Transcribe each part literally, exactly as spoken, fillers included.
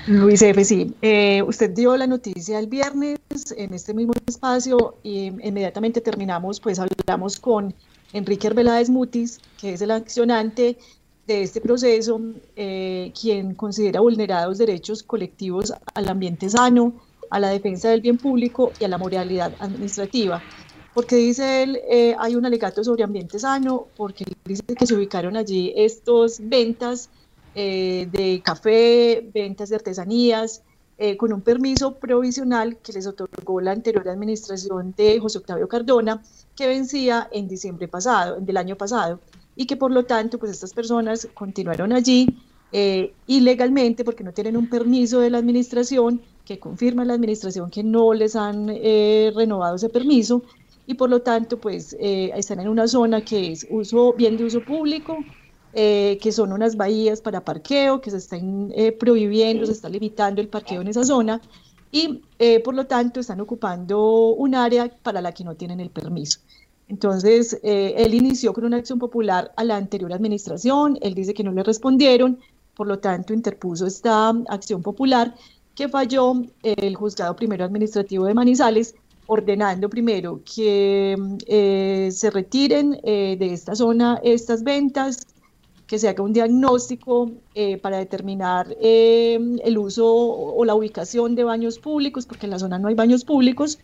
Luis F., sí. Eh, usted dio la noticia el viernes en este mismo espacio y inmediatamente terminamos, pues hablamos con Enrique Arbeláez Mutis, que es el accionante de este proceso, eh, quien considera vulnerados derechos colectivos al ambiente sano, a la defensa del bien público y a la moralidad administrativa. Porque dice él, eh, hay un alegato sobre ambiente sano, porque dice que se ubicaron allí estos ventas eh, de café, ventas de artesanías, eh, con un permiso provisional que les otorgó la anterior administración de José Octavio Cardona, que vencía en diciembre pasado, del año pasado, y que por lo tanto, pues estas personas continuaron allí eh, ilegalmente porque no tienen un permiso de la administración que confirma la administración que no les han eh, renovado ese permiso y por lo tanto, pues eh, están en una zona que es uso bien de uso público, eh, que son unas bahías para parqueo, que se están eh, prohibiendo, se está limitando el parqueo en esa zona y eh, por lo tanto están ocupando un área para la que no tienen el permiso. Entonces, eh, él inició con una acción popular a la anterior administración, él dice que no le respondieron, por lo tanto interpuso esta acción popular que falló el juzgado primero administrativo de Manizales, ordenando primero que eh, se retiren eh, de esta zona estas ventas, que se haga un diagnóstico eh, para determinar eh, el uso o la ubicación de baños públicos, porque en la zona no hay baños públicos,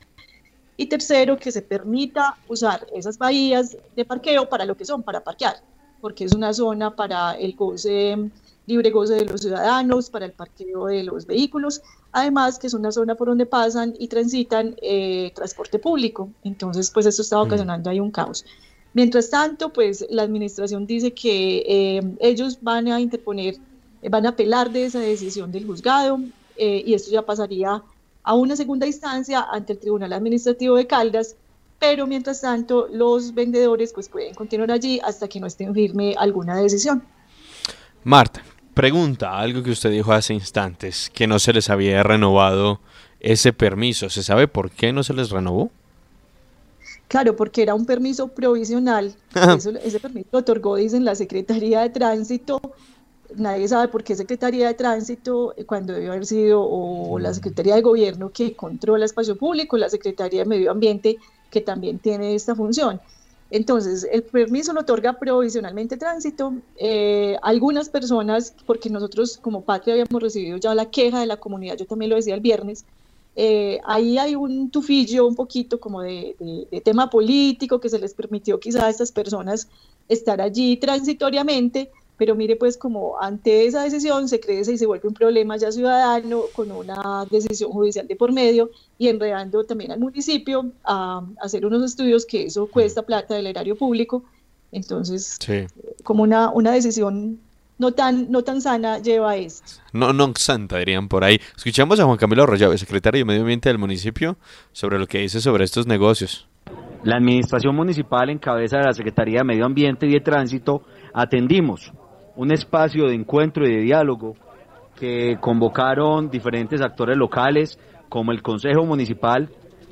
y tercero, que se permita usar esas bahías de parqueo para lo que son, para parquear, porque es una zona para el goce, libre goce de los ciudadanos, para el parqueo de los vehículos, además que es una zona por donde pasan y transitan eh, transporte público, entonces pues esto está ocasionando ahí un caos. Mientras tanto, pues la administración dice que eh, ellos van a interponer, van a apelar de esa decisión del juzgado eh, y esto ya pasaría a una segunda instancia ante el Tribunal Administrativo de Caldas, pero mientras tanto los vendedores pues pueden continuar allí hasta que no estén firme alguna decisión. Marta, pregunta, algo que usted dijo hace instantes, que no se les había renovado ese permiso. ¿Se sabe por qué no se les renovó? Claro, porque era un permiso provisional, eso, ese permiso lo otorgó, dicen, la Secretaría de Tránsito. Nadie sabe por qué Secretaría de Tránsito, cuando debe haber sido o la Secretaría de Gobierno que controla espacio público, la Secretaría de Medio Ambiente que también tiene esta función. Entonces, el permiso lo otorga provisionalmente Tránsito. Eh, algunas personas, porque nosotros como Patria habíamos recibido ya la queja de la comunidad, yo también lo decía el viernes, eh, ahí hay un tufillo un poquito como de, de, de tema político que se les permitió quizá a estas personas estar allí transitoriamente, pero mire pues como ante esa decisión se crece y se vuelve un problema ya ciudadano con una decisión judicial de por medio y enredando también al municipio a, a hacer unos estudios que eso cuesta plata del erario público, entonces Sí. como una, una decisión no tan, no tan sana lleva a esto. No, no santa, dirían por ahí. Escuchamos a Juan Camilo Arroyave, secretario de Medio Ambiente del municipio, sobre lo que dice sobre estos negocios. La administración municipal, en cabeza de la Secretaría de Medio Ambiente y de Tránsito, atendimos un espacio de encuentro y de diálogo que convocaron diferentes actores locales, como el Consejo Municipal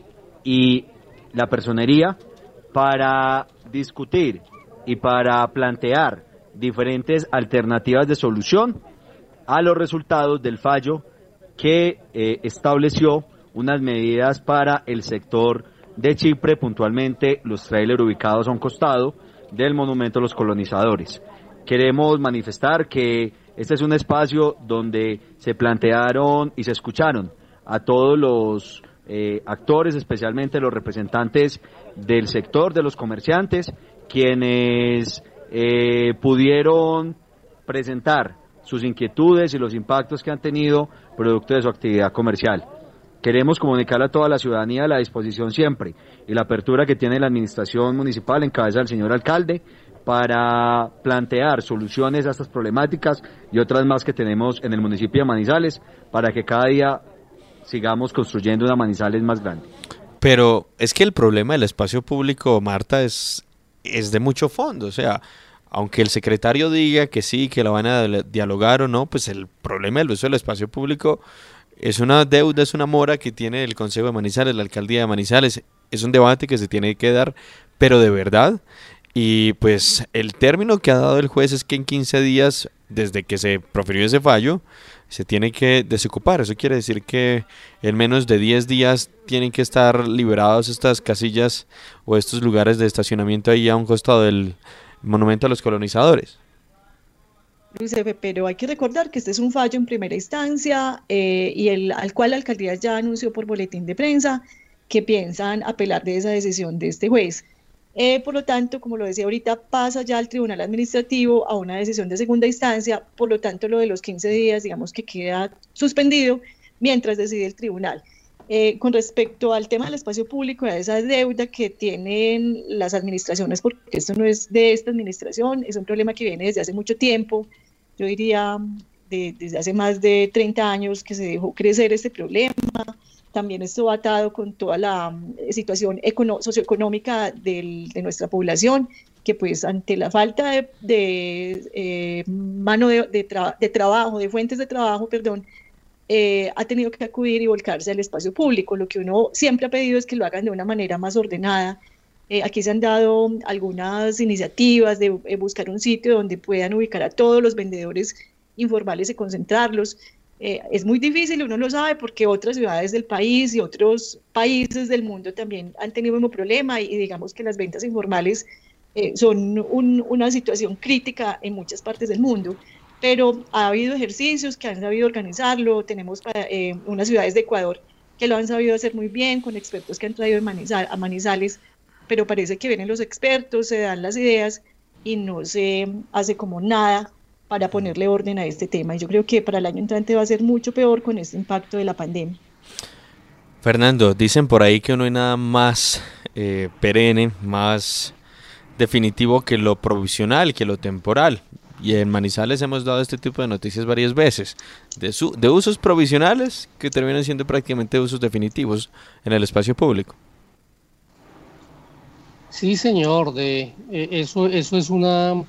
y la Personería, para discutir y para plantear diferentes alternativas de solución a los resultados del fallo que eh, estableció unas medidas para el sector de Chipre, puntualmente los trailers ubicados a un costado del monumento a los colonizadores. Queremos manifestar que este es un espacio donde se plantearon y se escucharon a todos los eh, actores, especialmente los representantes del sector de los comerciantes, quienes eh, pudieron presentar sus inquietudes y los impactos que han tenido producto de su actividad comercial. Queremos comunicarle a toda la ciudadanía la disposición siempre y la apertura que tiene la administración municipal en cabeza del señor alcalde para plantear soluciones a estas problemáticas y otras más que tenemos en el municipio de Manizales para que cada día sigamos construyendo una Manizales más grande. Pero es que el problema del espacio público, Marta, es, es de mucho fondo, o sea, aunque el secretario diga que sí, que lo van a dialogar o no, pues el problema del uso del espacio público es una deuda, es una mora que tiene el Consejo de Manizales, la Alcaldía de Manizales, es un debate que se tiene que dar, pero de verdad, y pues el término que ha dado el juez es que en quince días, desde que se profirió ese fallo, se tiene que desocupar. Eso quiere decir que en menos de diez días tienen que estar liberados estas casillas o estos lugares de estacionamiento ahí a un costado del monumento a los colonizadores. Luis Efe, pero hay que recordar que este es un fallo en primera instancia eh, y el, al cual la alcaldía ya anunció por boletín de prensa que piensan apelar de esa decisión de este juez. Eh, por lo tanto, como lo decía ahorita, pasa ya al Tribunal Administrativo a una decisión de segunda instancia, por lo tanto lo de los quince días, digamos que queda suspendido mientras decide el tribunal. Eh, con respecto al tema del espacio público y a esa deuda que tienen las administraciones, porque esto no es de esta administración, es un problema que viene desde hace mucho tiempo, yo diría de, desde hace más de treinta años que se dejó crecer este problema. También esto va atado con toda la um, situación socioeconómica del, de nuestra población, que pues ante la falta de, de eh, mano de, de, tra de trabajo, de fuentes de trabajo, perdón, eh, ha tenido que acudir y volcarse al espacio público. Lo que uno siempre ha pedido es que lo hagan de una manera más ordenada. Eh, aquí se han dado algunas iniciativas de eh, buscar un sitio donde puedan ubicar a todos los vendedores informales y concentrarlos. Eh, es muy difícil, uno lo sabe, porque otras ciudades del país y otros países del mundo también han tenido el mismo problema y, y digamos que las ventas informales eh, son un, una situación crítica en muchas partes del mundo, pero ha habido ejercicios que han sabido organizarlo. Tenemos para, eh, unas ciudades de Ecuador que lo han sabido hacer muy bien, con expertos que han traído de Manizal, a Manizales, pero parece que vienen los expertos, se dan las ideas y no se hace como nada para ponerle orden a este tema. Y yo creo que para el año entrante va a ser mucho peor con este impacto de la pandemia. Fernando, dicen por ahí que no hay nada más eh, perenne, más definitivo que lo provisional, que lo temporal. Y en Manizales hemos dado este tipo de noticias varias veces, de, su, de usos provisionales que terminan siendo prácticamente usos definitivos en el espacio público. Sí, señor, de eh, eso, eso es una...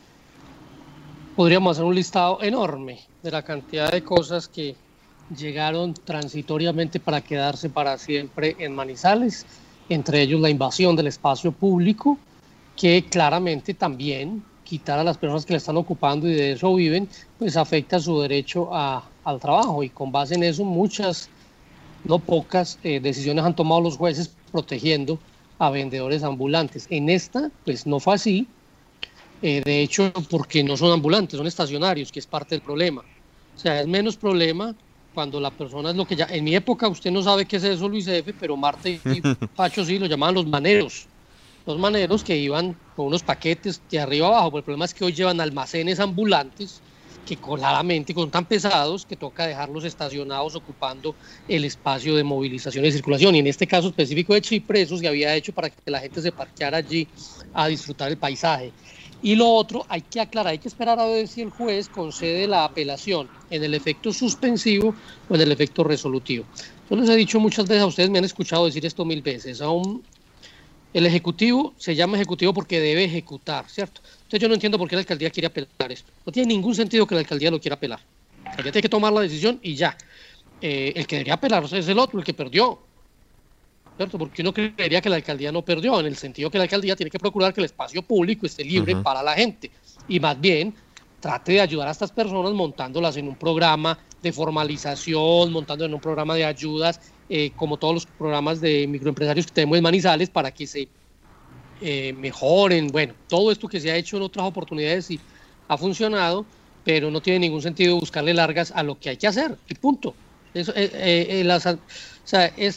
Podríamos hacer un listado enorme de la cantidad de cosas que llegaron transitoriamente para quedarse para siempre en Manizales, entre ellos la invasión del espacio público, que claramente también quitar a las personas que le están ocupando y de eso viven, pues afecta su derecho a, al trabajo, y con base en eso muchas, no pocas eh, decisiones han tomado los jueces protegiendo a vendedores ambulantes. En esta, pues no fue así. Eh, de hecho, porque no son ambulantes, son estacionarios, que es parte del problema. O sea, es menos problema cuando la persona es lo que ya... En mi época, usted no sabe qué es eso, Luis Efe, pero Marta y Pacho sí, lo llamaban los maneros. Los maneros que iban con unos paquetes de arriba abajo, pero el problema es que hoy llevan almacenes ambulantes que claramente son tan pesados que toca dejarlos estacionados ocupando el espacio de movilización y circulación. Y en este caso específico de Chipre, eso se había hecho para que la gente se parqueara allí a disfrutar el paisaje. Y lo otro, hay que aclarar, hay que esperar a ver si el juez concede la apelación en el efecto suspensivo o en el efecto resolutivo. Yo les he dicho muchas veces, a ustedes me han escuchado decir esto mil veces, a un, el ejecutivo se llama ejecutivo porque debe ejecutar, ¿cierto? Entonces yo no entiendo por qué la alcaldía quiere apelar esto. No tiene ningún sentido que la alcaldía lo quiera apelar. La alcaldía tiene que tomar la decisión y ya. Eh, el que debería apelar es el otro, el que perdió. ¿Cierto? Porque uno creería que la alcaldía no perdió, en el sentido que la alcaldía tiene que procurar que el espacio público esté libre uh-huh. para la gente, y más bien trate de ayudar a estas personas montándolas en un programa de formalización, montando en un programa de ayudas, eh, como todos los programas de microempresarios que tenemos en Manizales, para que se eh, mejoren. Bueno, todo esto que se ha hecho en otras oportunidades y ha funcionado, pero no tiene ningún sentido buscarle largas a lo que hay que hacer, y punto. Eso, eh, eh, las, o sea, es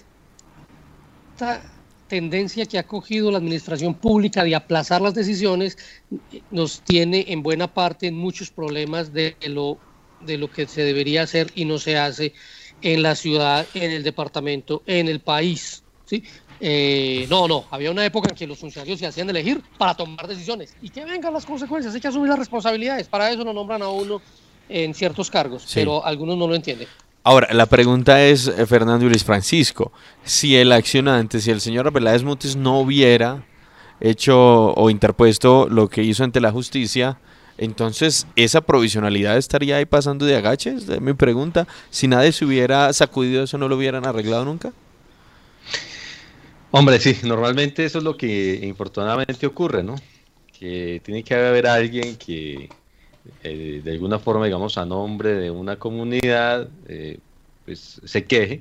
esta tendencia que ha cogido la administración pública de aplazar las decisiones nos tiene en buena parte en muchos problemas de lo, de lo que se debería hacer y no se hace en la ciudad, en el departamento, en el país, ¿sí? Eh, no, no, había una época en que los funcionarios se hacían elegir para tomar decisiones y que vengan las consecuencias, hay que asumir las responsabilidades, para eso lo nombran a uno en ciertos cargos, sí. Pero algunos no lo entienden. Ahora, la pregunta es, Fernando y Luis Francisco, si el accionante, si el señor Peláez Mutis no hubiera hecho o interpuesto lo que hizo ante la justicia, entonces esa provisionalidad estaría ahí pasando de agaches, mi pregunta, si nadie se hubiera sacudido eso, ¿no lo hubieran arreglado nunca? Hombre, sí, normalmente eso es lo que infortunadamente ocurre, ¿no? Que tiene que haber alguien que eh, de alguna forma, digamos, a nombre de una comunidad, eh, pues se queje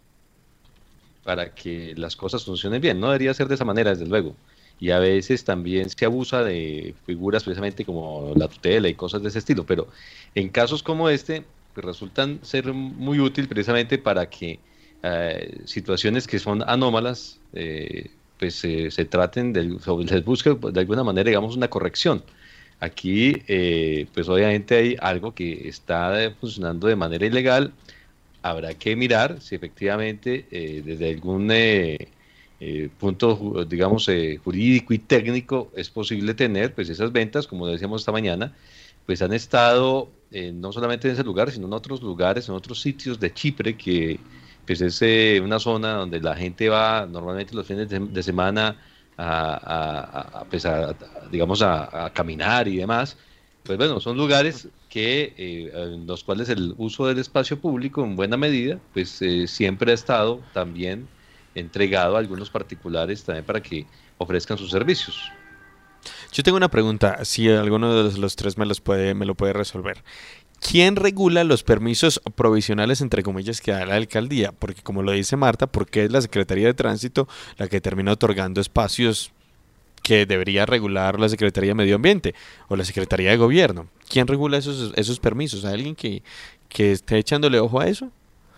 para que las cosas funcionen bien. No debería ser de esa manera, desde luego. Y a veces también se abusa de figuras precisamente como la tutela y cosas de ese estilo, pero en casos como este, pues resultan ser muy útil precisamente para que eh, situaciones que son anómalas, eh, pues eh, se traten, de, se busque de alguna manera, digamos, una corrección. Aquí, eh, pues obviamente hay algo que está funcionando de manera ilegal. Habrá que mirar si efectivamente eh, desde algún eh, eh, punto, digamos, eh, jurídico y técnico es posible tener, pues esas ventas, como decíamos esta mañana, pues han estado eh, no solamente en ese lugar, sino en otros lugares, en otros sitios de Chipre, que pues es eh, una zona donde la gente va normalmente los fines de, de semana a, a, a, pues a, a digamos, a, a caminar y demás. Pues bueno, son lugares que eh, en los cuales el uso del espacio público en buena medida pues eh, siempre ha estado también entregado a algunos particulares también para que ofrezcan sus servicios. Yo tengo una pregunta, si alguno de los, los tres me los puede me lo puede resolver. ¿Quién regula los permisos provisionales, entre comillas, que da la alcaldía? Porque como lo dice Marta, ¿por qué es la Secretaría de Tránsito la que termina otorgando espacios que debería regular la Secretaría de Medio Ambiente o la Secretaría de Gobierno? ¿Quién regula esos, esos permisos? ¿Hay alguien que, que esté echándole ojo a eso?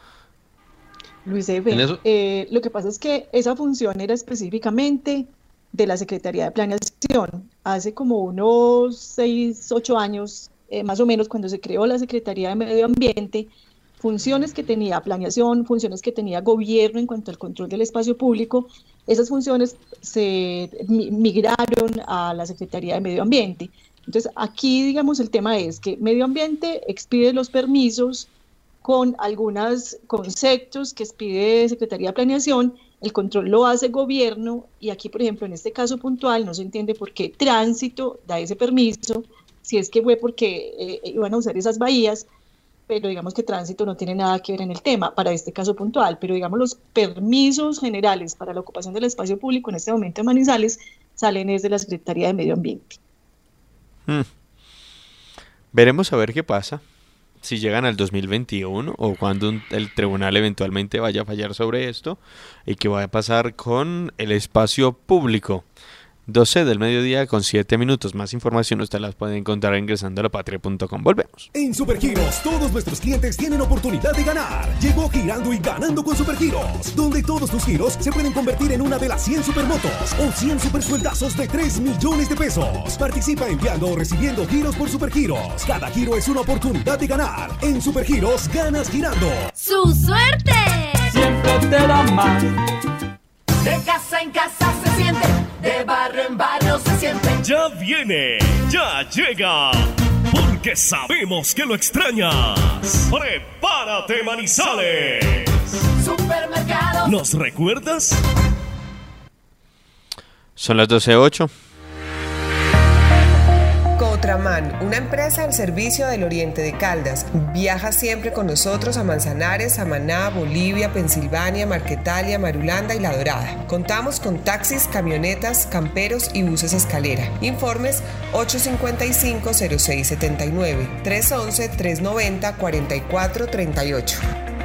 Luis Eve, eh, lo que pasa es que esa función era específicamente de la Secretaría de Planeación. Hace como unos seis, ocho años, eh, más o menos, cuando se creó la Secretaría de Medio Ambiente, funciones que tenía planeación, funciones que tenía gobierno en cuanto al control del espacio público, esas funciones se migraron a la Secretaría de Medio Ambiente. Entonces, aquí, digamos, el tema es que Medio Ambiente expide los permisos con algunos conceptos que expide Secretaría de Planeación, el control lo hace gobierno, y aquí, por ejemplo, en este caso puntual, no se entiende por qué Tránsito da ese permiso, si es que fue porque eh, iban a usar esas bahías, pero digamos que Tránsito no tiene nada que ver en el tema para este caso puntual, pero digamos los permisos generales para la ocupación del espacio público en este momento en Manizales salen desde la Secretaría de Medio Ambiente. Hmm. Veremos a ver qué pasa, si llegan al dos mil veintiuno o cuando un, el tribunal eventualmente vaya a fallar sobre esto y qué va a pasar con el espacio público. doce del mediodía con siete minutos. Más información usted las puede encontrar ingresando a la patria punto com. Volvemos. En Supergiros, todos nuestros clientes tienen oportunidad de ganar. Llegó Girando y Ganando con Supergiros, donde todos tus giros se pueden convertir en una de las cien supermotos o cien supersueldazos de tres millones de pesos. Participa enviando o recibiendo giros por Supergiros. Cada giro es una oportunidad de ganar. En Supergiros, ganas girando. ¡Su suerte! Siempre te da más. De casa en casa se siente, de barrio en barrio se siente. Ya viene, ya llega, porque sabemos que lo extrañas. ¡Prepárate, Manizales! Supermercado. ¿Nos recuerdas? Son las doce ocho. Cotraman, una empresa al servicio del Oriente de Caldas. Viaja siempre con nosotros a Manzanares, Samaná, Bolivia, Pensilvania, Marquetalia, Marulanda y La Dorada. Contamos con taxis, camionetas, camperos y buses escalera. Informes ocho cinco cinco, cero seis siete nueve, tres once, tres noventa, cuarenta y cuatro treinta y ocho.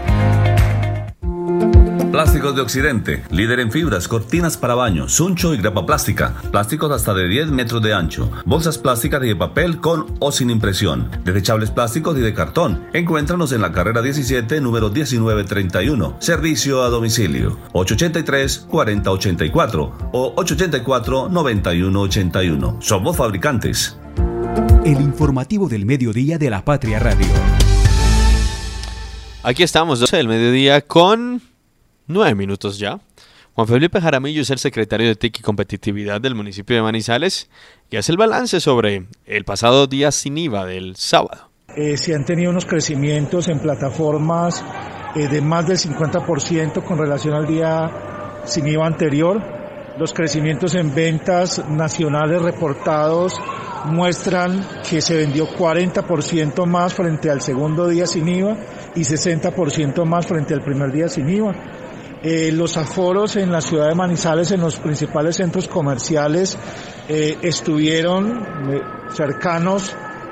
Plásticos de Occidente, líder en fibras, cortinas para baño, suncho y grapa plástica, plásticos hasta de diez metros de ancho, bolsas plásticas y de papel con o sin impresión, desechables plásticos y de cartón. Encuéntranos en la carrera diecisiete, número diecinueve treinta y uno, servicio a domicilio, ocho ocho tres, cuarenta ochenta y cuatro o ocho ocho cuatro, noventa y uno ochenta y uno. Somos fabricantes. El informativo del mediodía de la Patria Radio. Aquí estamos, doce del mediodía con nueve minutos ya. Juan Felipe Jaramillo es el secretario de T I C y Competitividad del municipio de Manizales y hace el balance sobre el pasado día sin I V A del sábado. Eh, se han tenido unos crecimientos en plataformas eh, de más del cincuenta por ciento con relación al día sin I V A anterior. Los crecimientos en ventas nacionales reportados muestran que se vendió cuarenta por ciento más frente al segundo día sin I V A y sesenta por ciento más frente al primer día sin I V A. Eh, los aforos en la ciudad de Manizales, en los principales centros comerciales, eh, estuvieron eh, cercanos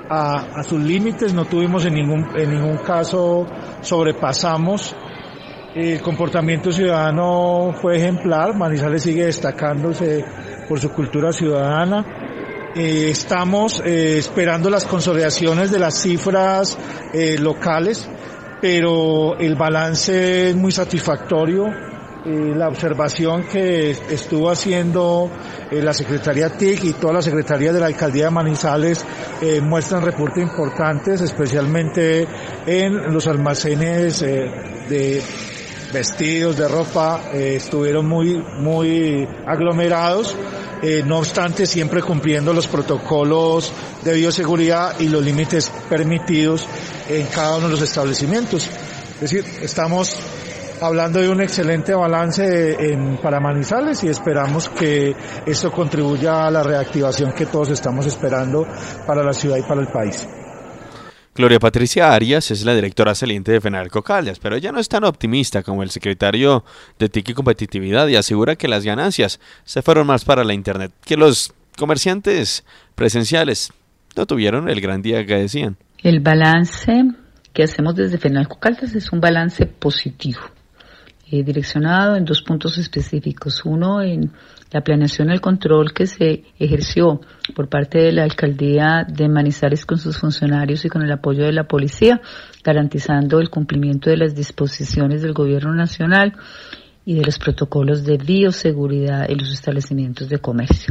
a, a sus límites, no tuvimos en ningún, en ningún caso, sobrepasamos. El comportamiento ciudadano fue ejemplar, Manizales sigue destacándose por su cultura ciudadana. Eh, estamos eh, esperando las consolidaciones de las cifras eh, locales, pero el balance es muy satisfactorio. Eh, la observación que estuvo haciendo eh, la Secretaría T I C y toda la Secretaría de la Alcaldía de Manizales eh, muestran reportes importantes, especialmente en los almacenes eh, de vestidos, de ropa, eh, estuvieron muy, muy aglomerados. Eh, no obstante, siempre cumpliendo los protocolos de bioseguridad y los límites permitidos en cada uno de los establecimientos. Es decir, estamos hablando de un excelente balance en, para Manizales y esperamos que esto contribuya a la reactivación que todos estamos esperando para la ciudad y para el país. Gloria Patricia Arias es la directora saliente de Fenalco Caldas, pero ella no es tan optimista como el secretario de T I C y Competitividad y asegura que las ganancias se fueron más para la Internet, que los comerciantes presenciales no tuvieron el gran día que decían. El balance que hacemos desde Fenalco Caldas es un balance positivo, eh, direccionado en dos puntos específicos. Uno, en la planeación y el control que se ejerció por parte de la Alcaldía de Manizales con sus funcionarios y con el apoyo de la policía, garantizando el cumplimiento de las disposiciones del Gobierno Nacional y de los protocolos de bioseguridad en los establecimientos de comercio.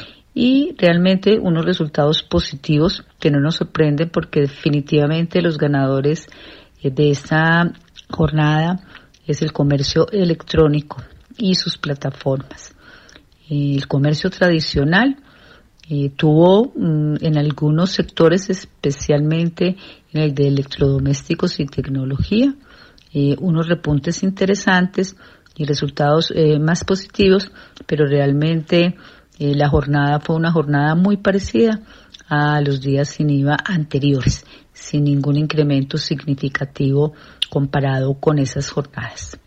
Y realmente unos resultados positivos que no nos sorprenden porque definitivamente los ganadores de esta jornada es el comercio electrónico y sus plataformas. El comercio tradicional eh, tuvo mm, en algunos sectores, especialmente en el de electrodomésticos y tecnología, eh, unos repuntes interesantes y resultados eh, más positivos, pero realmente eh, la jornada fue una jornada muy parecida a los días sin I V A anteriores, sin ningún incremento significativo comparado con esas jornadas.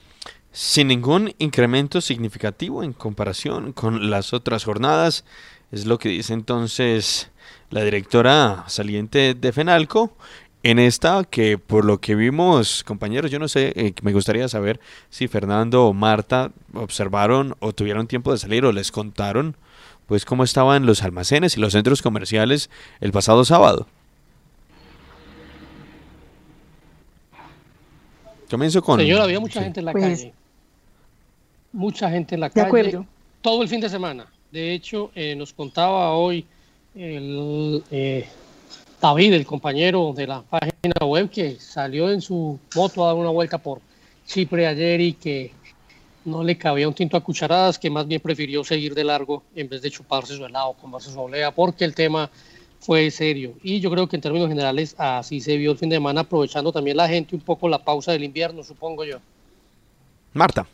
Sin ningún incremento significativo en comparación con las otras jornadas, es lo que dice entonces la directora saliente de Fenalco. En esta que por lo que vimos, compañeros, yo no sé, eh, me gustaría saber si Fernando o Marta observaron o tuvieron tiempo de salir o les contaron pues cómo estaban los almacenes y los centros comerciales el pasado sábado. Comienzo con... Señora, había mucha sí. gente en la Pues, calle. Mucha gente en la de calle. acuerdo. Todo el fin de semana. De hecho, eh, nos contaba hoy el eh, David, el compañero de la página web, que salió en su moto a dar una vuelta por Chipre ayer y que no le cabía un tinto a cucharadas, que más bien prefirió seguir de largo en vez de chuparse su helado, comerse su olea, porque el tema fue serio. Y yo creo que en términos generales así se vio el fin de semana, aprovechando también la gente un poco la pausa del invierno, supongo yo. Marta.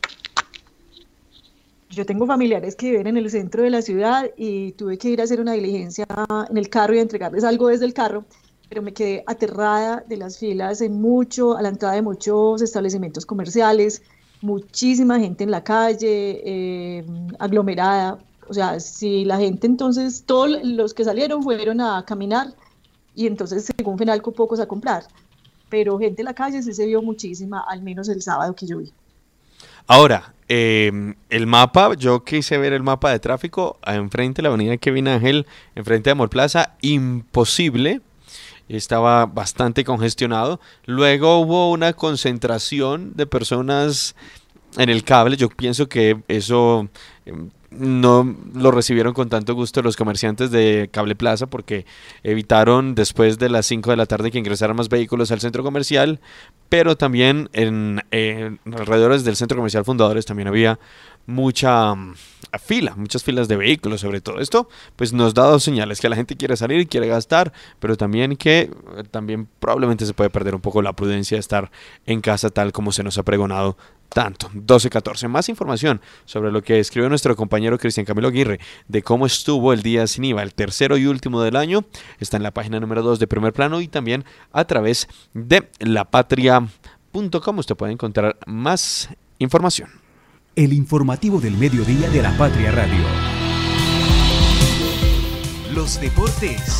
Yo tengo familiares que viven en el centro de la ciudad y tuve que ir a hacer una diligencia en el carro y a entregarles algo desde el carro, pero me quedé aterrada de las filas en mucho, a la entrada de muchos establecimientos comerciales, muchísima gente en la calle, eh, aglomerada. O sea, si la gente entonces, todos los que salieron fueron a caminar y entonces según Fenalco pocos a comprar, pero gente en la calle sí se vio muchísima, al menos el sábado que yo vi. Ahora, eh, el mapa, yo quise ver el mapa de tráfico enfrente de la avenida Kevin Ángel, enfrente de Amor Plaza, imposible, estaba bastante congestionado. Luego hubo una concentración de personas en el cable, yo pienso que eso eh, no lo recibieron con tanto gusto los comerciantes de Cable Plaza porque evitaron después de las cinco de la tarde que ingresaran más vehículos al centro comercial, pero también en, en alrededores del centro comercial Fundadores también había mucha um, fila, muchas filas de vehículos. Sobre todo esto pues nos da dos señales: que la gente quiere salir y quiere gastar, pero también que eh, también probablemente se puede perder un poco la prudencia de estar en casa tal como se nos ha pregonado tanto. doce catorce. Más información sobre lo que escribió nuestro compañero Cristian Camilo Aguirre de cómo estuvo el día sin I V A, el tercero y último del año, está en la página número dos de Primer Plano y también a través de la patria punto com. Usted puede encontrar más información. El informativo del mediodía de la Patria Radio. Los deportes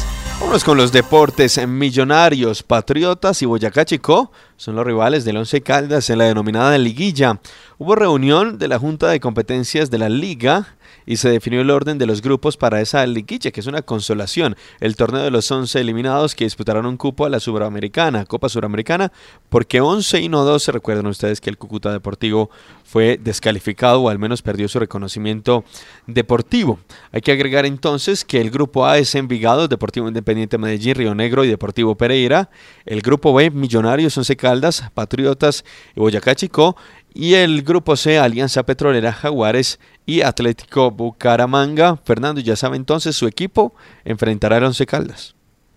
Vámonos con los deportes. Millonarios, Patriotas y Boyacá Chicó son los rivales del Once Caldas en la denominada liguilla. Hubo reunión de la Junta de Competencias de la Liga y se definió el orden de los grupos para esa liguilla, que es una consolación, el torneo de los once eliminados que disputarán un cupo a la Suramericana, Copa Suramericana, porque once y no doce. Recuerden ustedes que el Cúcuta Deportivo fue descalificado o al menos perdió su reconocimiento deportivo. Hay que agregar entonces que el grupo A es Envigado, Deportivo Independiente Medellín, Río Negro y Deportivo Pereira. El grupo B, Millonarios, Once Caldas, Patriotas y Boyacá Chicó. Y el grupo C, Alianza Petrolera, Jaguares y Atlético Bucaramanga. Fernando, ya sabe entonces, su equipo enfrentará al Once Caldas.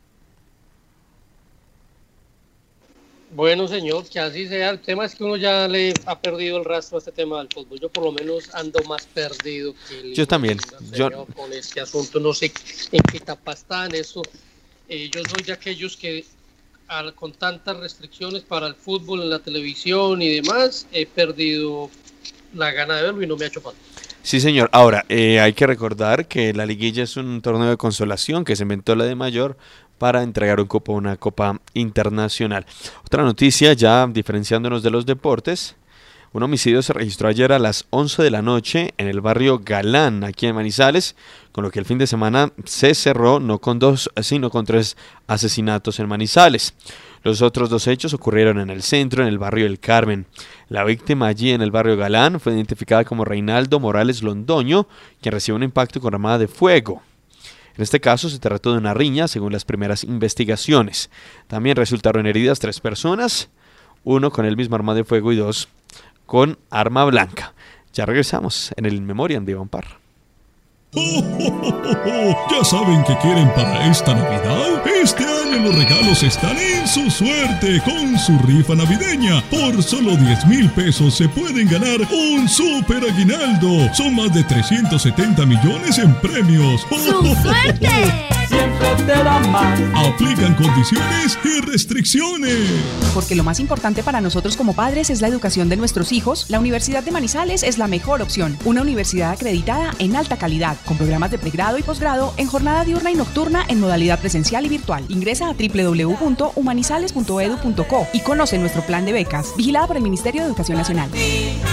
Bueno, señor, que así sea. El tema es que uno ya le ha perdido el rastro a este tema del fútbol. Yo por lo menos ando más perdido que el Yo también. Yo... Yo... Con este asunto, no sé en qué etapa está en eso. Eh, yo soy de aquellos que al, con tantas restricciones para el fútbol en la televisión y demás, he perdido la gana de verlo y no me ha hecho falta. Sí, señor. Ahora, eh, hay que recordar que la liguilla es un torneo de consolación que se inventó la de mayor para entregar un cupo a una copa internacional. Otra noticia, ya diferenciándonos de los deportes. Un homicidio se registró ayer a las once de la noche en el barrio Galán, aquí en Manizales, con lo que el fin de semana se cerró no con dos, sino con tres asesinatos en Manizales. Los otros dos hechos ocurrieron en el centro, en el barrio del Carmen. La víctima allí en el barrio Galán fue identificada como Reinaldo Morales Londoño, quien recibió un impacto con arma de fuego. En este caso se trató de una riña, según las primeras investigaciones. También resultaron heridas tres personas, uno con el mismo arma de fuego y dos con arma blanca. Ya regresamos en el In Memoriam de Iván Parra. Oh, oh, oh, oh. ¿Ya saben qué quieren para esta Navidad? Este año los regalos están en su suerte con su rifa navideña. Por solo diez mil pesos se pueden ganar un super aguinaldo. Son más de trescientos setenta millones en premios. ¡Su suerte! Siempre te da más. Aplican condiciones y restricciones. Porque lo más importante para nosotros como padres es la educación de nuestros hijos, la Universidad de Manizales es la mejor opción. Una universidad acreditada en alta calidad, con programas de pregrado y posgrado en jornada diurna y nocturna en modalidad presencial y virtual. Ingresa a doble u doble u doble u punto humanizales punto edu punto co y conoce nuestro plan de becas, vigilado por el Ministerio de Educación Nacional. En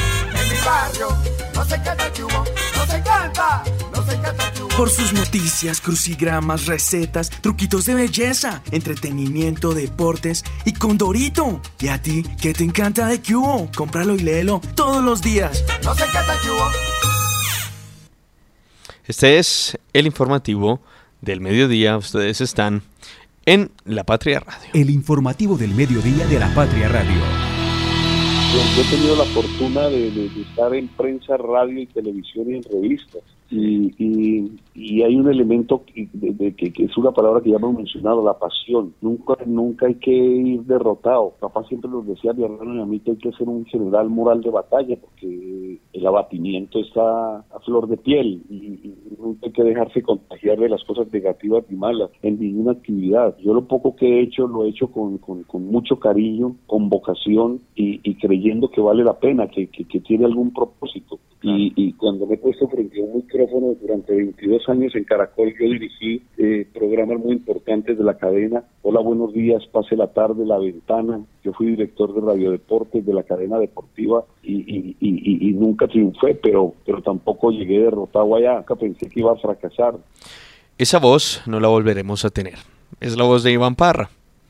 mi barrio no se canta chubo, no se canta, no se canta chubo. Por sus noticias, crucigramas, recetas, truquitos de belleza, entretenimiento, deportes y Condorito. ¿Y a ti qué te encanta de Cubo? Cómpralo y léelo todos los días. No se canta chubo. Este es el informativo del mediodía. Ustedes están en La Patria Radio. El informativo del mediodía de La Patria Radio. Yo he tenido la fortuna de, de, de estar en prensa, radio y televisión y en revistas. Y, y, y hay un elemento que, de, de, que, que es una palabra que ya hemos mencionado, la pasión. Nunca nunca hay que ir derrotado. Papá siempre nos decía, mi hermano y a mí, que hay que ser un general moral de batalla, porque el abatimiento está a flor de piel y, y nunca hay que dejarse contagiar de las cosas negativas ni malas en ninguna actividad. Yo lo poco que he hecho, lo he hecho con, con, con mucho cariño, con vocación y, y creyendo que vale la pena, que, que, que tiene algún propósito. Y, y cuando me he puesto frente a un micrófono durante veintidós años en Caracol, yo dirigí eh, programas muy importantes de la cadena. Hola, buenos días, pase la tarde, La Ventana. Yo fui director de radiodeportes de la cadena deportiva y, y, y, y nunca triunfé, pero, pero tampoco llegué derrotado allá. Nunca pensé que iba a fracasar. Esa voz no la volveremos a tener. Es la voz de Iván Parra,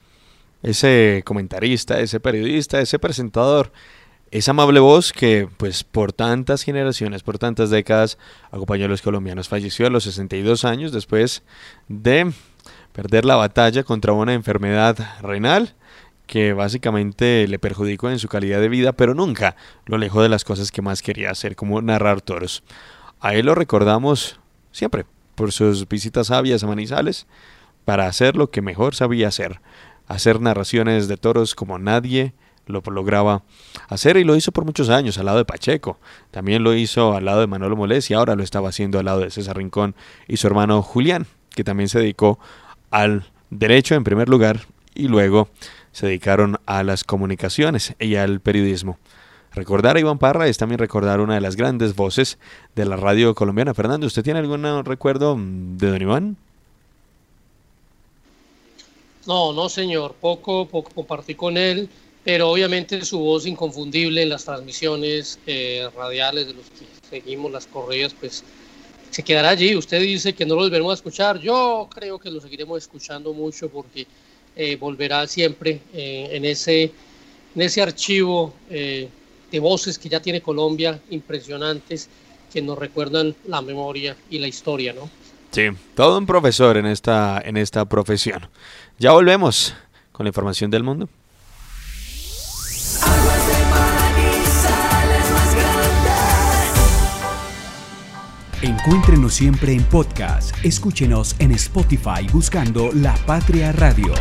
ese comentarista, ese periodista, ese presentador. Esa amable voz que, pues, por tantas generaciones, por tantas décadas, acompañó a los colombianos. Falleció a los sesenta y dos años después de perder la batalla contra una enfermedad renal que básicamente le perjudicó en su calidad de vida, pero nunca lo alejó de las cosas que más quería hacer, como narrar toros. A él lo recordamos siempre por sus visitas sabias a Manizales para hacer lo que mejor sabía hacer, hacer narraciones de toros como nadie lo lograba hacer, y lo hizo por muchos años al lado de Pacheco, también lo hizo al lado de Manolo Molés y ahora lo estaba haciendo al lado de César Rincón y su hermano Julián, que también se dedicó al derecho en primer lugar y luego se dedicaron a las comunicaciones y al periodismo. Recordar a Iván Parra es también recordar una de las grandes voces de la radio colombiana. Fernando, ¿usted tiene algún recuerdo de don Iván? No, no señor, poco, poco compartí con él, pero obviamente su voz inconfundible en las transmisiones eh, radiales de los que seguimos las corridas, pues se quedará allí. Usted dice que no lo volveremos a escuchar, yo creo que lo seguiremos escuchando mucho porque eh, volverá siempre eh, en, ese, en ese archivo eh, de voces que ya tiene Colombia, impresionantes, que nos recuerdan la memoria y la historia, ¿no? Sí, todo un profesor en esta, en esta profesión. Ya volvemos con la información del mundo. Aguas de Manizales más grandes. Encuéntrenos siempre en podcast. Escúchenos en Spotify buscando La Patria Radio.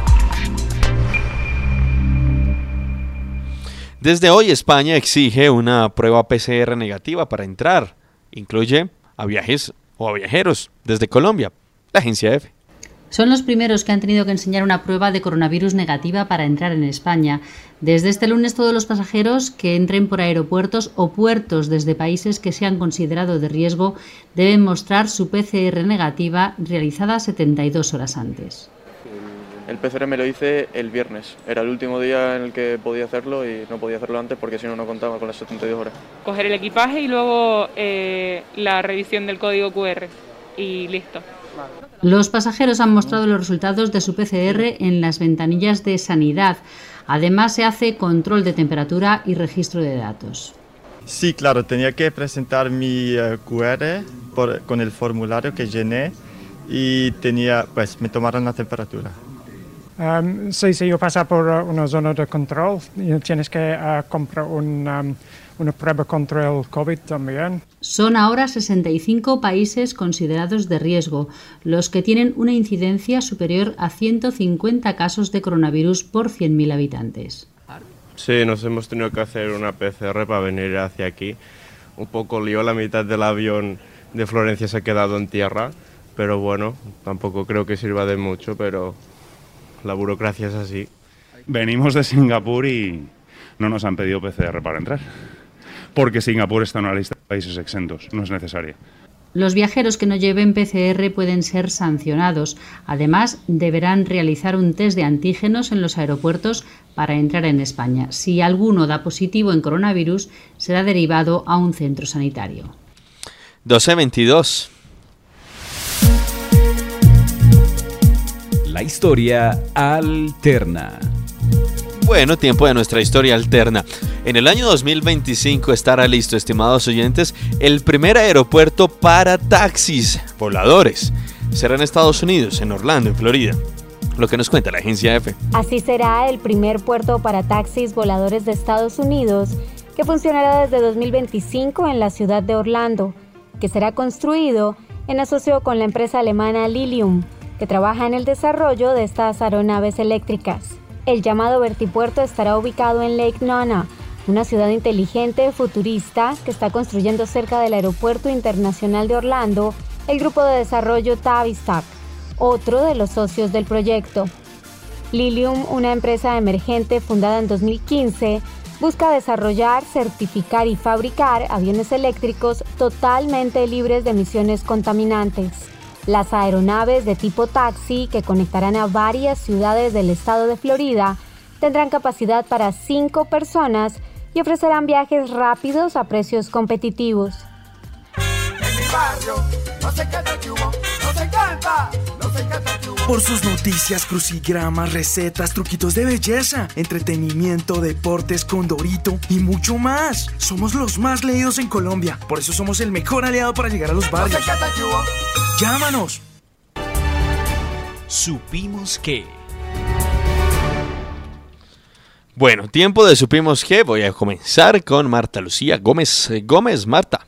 Desde hoy España exige una prueba P C R negativa para entrar. Incluye a viajes o a viajeros desde Colombia. La agencia EFE. Son los primeros que han tenido que enseñar una prueba de coronavirus negativa para entrar en España. Desde este lunes, todos los pasajeros que entren por aeropuertos o puertos desde países que se han considerado de riesgo deben mostrar su P C R negativa realizada setenta y dos horas antes. El P C R me lo hice el viernes. Era el último día en el que podía hacerlo y no podía hacerlo antes porque si no, no contaba con las setenta y dos horas. Coger el equipaje y luego eh, la revisión del código cu erre y listo. Los pasajeros han mostrado los resultados de su P C R en las ventanillas de sanidad. Además, se hace control de temperatura y registro de datos. Sí, claro, tenía que presentar mi uh, cu erre por, con el formulario que llené y tenía, pues, me tomaron la temperatura. Um, sí, sí, yo pasé por uh, una zona de control y tienes que uh, comprar un, um, una prueba contra el COVID también. Son ahora sesenta y cinco países considerados de riesgo, los que tienen una incidencia superior a ciento cincuenta casos de coronavirus por cien mil habitantes. Sí, nos hemos tenido que hacer una P C R para venir hacia aquí. Un poco lío, la mitad del avión de Florencia se ha quedado en tierra, pero bueno, tampoco creo que sirva de mucho, pero la burocracia es así. Venimos de Singapur y no nos han pedido P C R para entrar, porque Singapur está en una lista de países exentos, no es necesaria. Los viajeros que no lleven P C R pueden ser sancionados. Además, deberán realizar un test de antígenos en los aeropuertos para entrar en España. Si alguno da positivo en coronavirus, será derivado a un centro sanitario. doce veintidós. La historia alterna. Bueno, tiempo de nuestra historia alterna. En el año dos mil veinticinco estará listo, estimados oyentes, el primer aeropuerto para taxis voladores. Será en Estados Unidos, en Orlando, en Florida. Lo que nos cuenta la agencia EFE. Así será el primer puerto para taxis voladores de Estados Unidos, que funcionará desde dos mil veinticinco en la ciudad de Orlando, que será construido en asocio con la empresa alemana Lilium, que trabaja en el desarrollo de estas aeronaves eléctricas. El llamado vertipuerto estará ubicado en Lake Nona, una ciudad inteligente futurista que está construyendo cerca del Aeropuerto Internacional de Orlando el grupo de desarrollo Tavistock, otro de los socios del proyecto. Lilium, una empresa emergente fundada en dos mil quince, busca desarrollar, certificar y fabricar aviones eléctricos totalmente libres de emisiones contaminantes. Las aeronaves de tipo taxi, que conectarán a varias ciudades del estado de Florida, tendrán capacidad para cinco personas y ofrecerán viajes rápidos a precios competitivos. En mi barrio no se canta que hubo, no se canta, no se canta que hubo. Por sus noticias, crucigramas, recetas, truquitos de belleza, entretenimiento, deportes, Condorito y mucho más. Somos los más leídos en Colombia, por eso somos el mejor aliado para llegar a los barrios. No se canta que hubo. ¡Llámanos! Supimos que... Bueno, tiempo de Supimos que. Voy a comenzar con Marta Lucía Gómez. Gómez, Marta.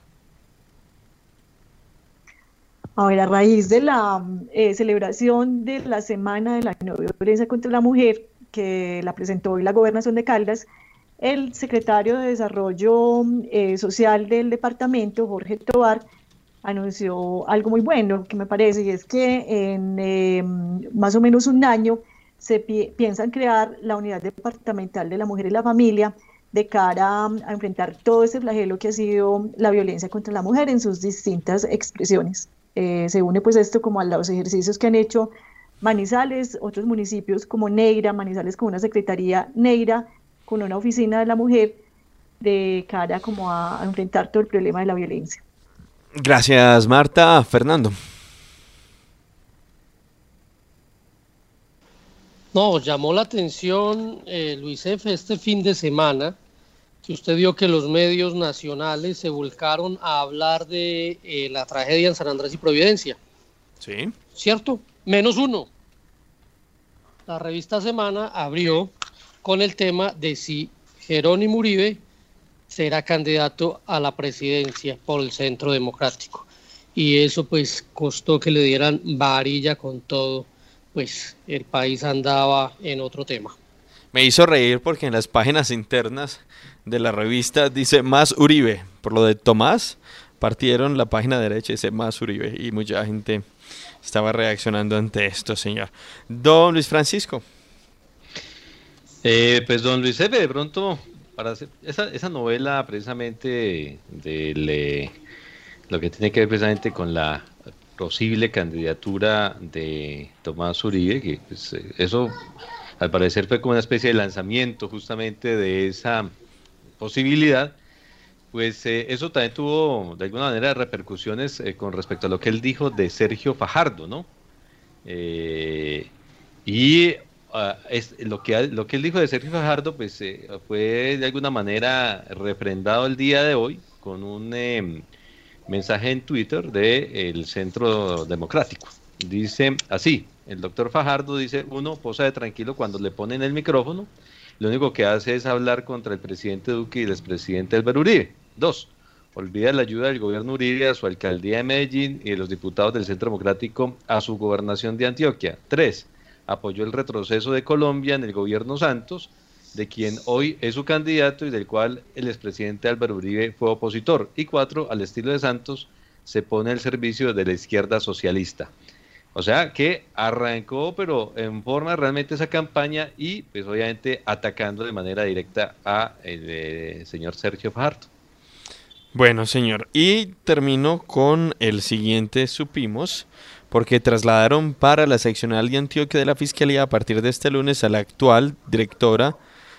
A ver, a raíz de la eh, celebración de la Semana de la No Violencia contra la Mujer, que la presentó hoy la Gobernación de Caldas, el secretario de Desarrollo eh, Social del departamento, Jorge Tobar, anunció algo muy bueno, que me parece, y es que en eh, más o menos un año se pi- piensan crear la Unidad Departamental de la Mujer y la Familia de cara a, a enfrentar todo ese flagelo que ha sido la violencia contra la mujer en sus distintas expresiones. Eh, se une pues esto como a los ejercicios que han hecho Manizales, otros municipios como Neira, Manizales con una secretaría Neira, con una oficina de la mujer, de cara como a, a enfrentar todo el problema de la violencia. Gracias, Marta. Fernando. No, llamó la atención, eh, Luis F., este fin de semana, que usted vio que los medios nacionales se volcaron a hablar de eh, la tragedia en San Andrés y Providencia. Sí. ¿Cierto? Menos uno. La revista Semana abrió con el tema de si Jerónimo Uribe será candidato a la presidencia por el Centro Democrático. Y eso pues costó que le dieran varilla con todo, pues el país andaba en otro tema. Me hizo reír porque en las páginas internas de la revista dice más Uribe. Por lo de Tomás, partieron la página derecha y dice más Uribe. Y mucha gente estaba reaccionando ante esto, señor. Don Luis Francisco. Eh, pues don Luis F., de pronto, para hacer esa, esa novela precisamente de le, lo que tiene que ver precisamente con la posible candidatura de Tomás Uribe, que pues, eso al parecer fue como una especie de lanzamiento justamente de esa posibilidad, pues eh, eso también tuvo de alguna manera repercusiones eh, con respecto a lo que él dijo de Sergio Fajardo, ¿no? Eh, y uh, es, lo, que, lo que él dijo de Sergio Fajardo pues eh, fue de alguna manera refrendado el día de hoy con un eh, mensaje en Twitter del Centro Democrático. Dice así: el doctor Fajardo dice, uno, posa de tranquilo cuando le ponen el micrófono, lo único que hace es hablar contra el presidente Duque y el expresidente Álvaro Uribe. Dos, olvida la ayuda del gobierno Uribe a su alcaldía de Medellín y de los diputados del Centro Democrático a su gobernación de Antioquia. Tres, apoyó el retroceso de Colombia en el gobierno Santos, de quien hoy es su candidato y del cual el expresidente Álvaro Uribe fue opositor. Y cuatro, al estilo de Santos, se pone al servicio de la izquierda socialista. O sea que arrancó, pero en forma realmente esa campaña y pues obviamente atacando de manera directa a el eh, señor Sergio Fajardo. Bueno, señor, y termino con el siguiente, supimos, porque trasladaron para la seccional de Antioquia de la Fiscalía a partir de este lunes a la actual directora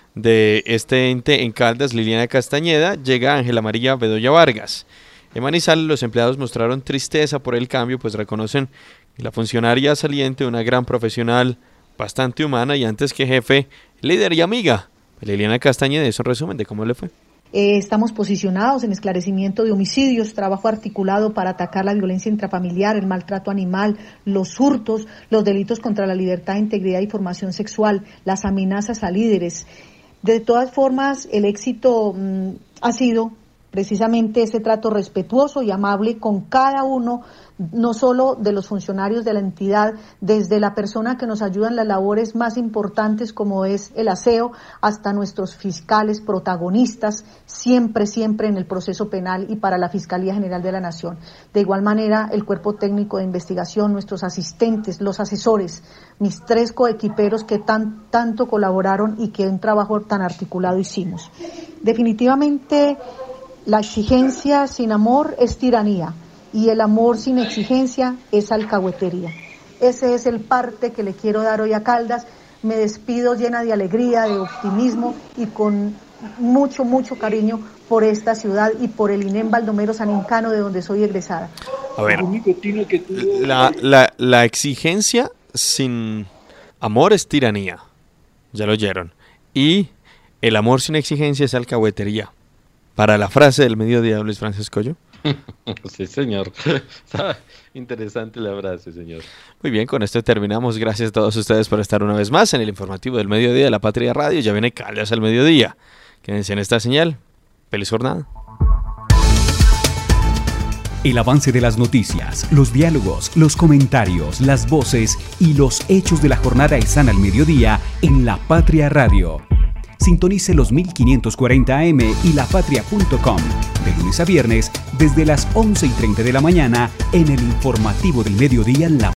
de este ente en Caldas, Liliana Castañeda. Llega Ángela María Bedoya Vargas. En Manizales los empleados mostraron tristeza por el cambio, pues reconocen que la funcionaria saliente, una gran profesional, bastante humana y antes que jefe, líder y amiga. Liliana Castañeda, es un resumen de cómo le fue. Eh, estamos posicionados en esclarecimiento de homicidios, trabajo articulado para atacar la violencia intrafamiliar, el maltrato animal, los hurtos, los delitos contra la libertad, integridad y formación sexual, las amenazas a líderes. De todas formas, el éxito mmm, ha sido precisamente ese trato respetuoso y amable con cada uno, no solo de los funcionarios de la entidad, desde la persona que nos ayuda en las labores más importantes como es el aseo, hasta nuestros fiscales protagonistas, siempre, siempre en el proceso penal y para la Fiscalía General de la Nación. De igual manera, el cuerpo técnico de investigación, nuestros asistentes, los asesores, mis tres coequiperos que tan, tanto colaboraron y que un trabajo tan articulado hicimos. Definitivamente, la exigencia sin amor es tiranía y el amor sin exigencia es alcahuetería. Ese es el parte que le quiero dar hoy a Caldas. Me despido llena de alegría, de optimismo y con mucho, mucho cariño por esta ciudad y por el INEM Baldomero Sanincano, de donde soy egresada. A ver, la, la, la exigencia sin amor es tiranía, ya lo oyeron, y el amor sin exigencia es alcahuetería. Para la frase del mediodía, Luis Francisco, ¿yo? Sí, señor. Interesante la frase, señor. Muy bien, con esto terminamos. Gracias a todos ustedes por estar una vez más en el informativo del mediodía de La Patria Radio. Ya viene Caldas al mediodía. Quédense en esta señal. Feliz jornada. El avance de las noticias, los diálogos, los comentarios, las voces y los hechos de la jornada están al mediodía en La Patria Radio. Sintonice los mil quinientos cuarenta A M y lapatria punto com de lunes a viernes desde las once y treinta de la mañana en el informativo del mediodía La